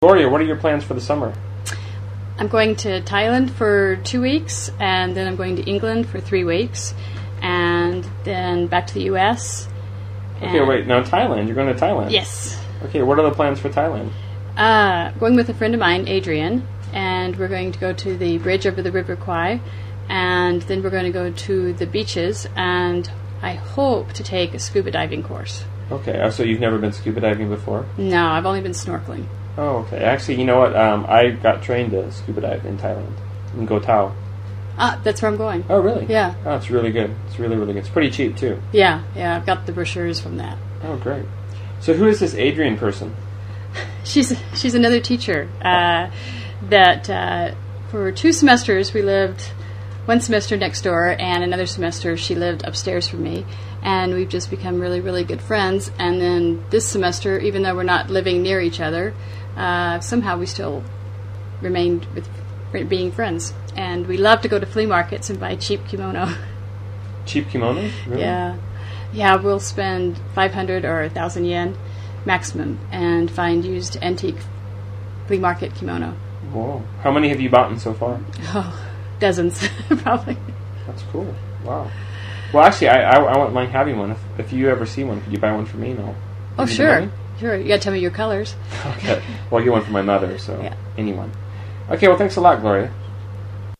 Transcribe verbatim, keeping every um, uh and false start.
Gloria, what are your plans for the summer? I'm going to Thailand for two weeks, and then I'm going to England for three weeks, and then back to the U S Okay, wait. Now Thailand. You're going to Thailand. Yes. Okay, what are the plans for Thailand? Uh, going with a friend of mine, Adrian, and we're going to go to the bridge over the River Kwai, and then we're going to go to the beaches, and I hope to take a scuba diving course. Okay, uh, so you've never been scuba diving before? No, I've only been snorkeling. Oh, okay. Actually, you know what? Um, I got trained to scuba dive in Thailand, in Koh Tao. Ah, that's where I'm going. Oh, really? Yeah. Oh, it's really good. It's really, really good. It's pretty cheap, too. Yeah, yeah, I've got the brochures from that. Oh, great. So who is this Adrian person? She's she's another teacher. Uh, that uh, for two semesters we lived, one semester next door, and another semester she lived upstairs from me. And we've just become really, really good friends. And then this semester, even though we're not living near each other, uh, somehow we still remained with being friends. And we love to go to flea markets and buy cheap kimono. Cheap kimonos? Really? Yeah. Yeah, we'll spend five hundred or one thousand yen maximum and find used antique flea market kimono. Whoa. How many have you bought so far? Oh, dozens, probably. That's cool. Wow. Well, actually, I, I, I wouldn't mind having one. If, if you ever see one, could you buy one for me? No. Oh, sure. Sure. You got to tell me your colors. Okay. Well, I'll get one for my mother, so yeah. anyone. Okay, well, thanks a lot, Gloria.